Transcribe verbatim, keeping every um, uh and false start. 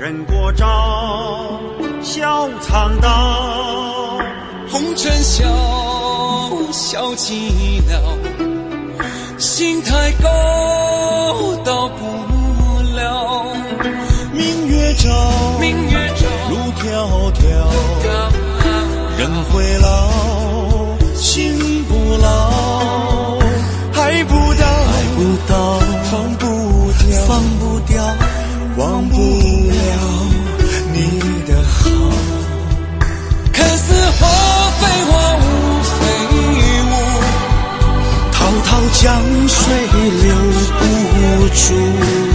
人过招，笑苍道。 红尘笑笑寂寥，心太高到不了。 明月照， 明月照， 路迢迢。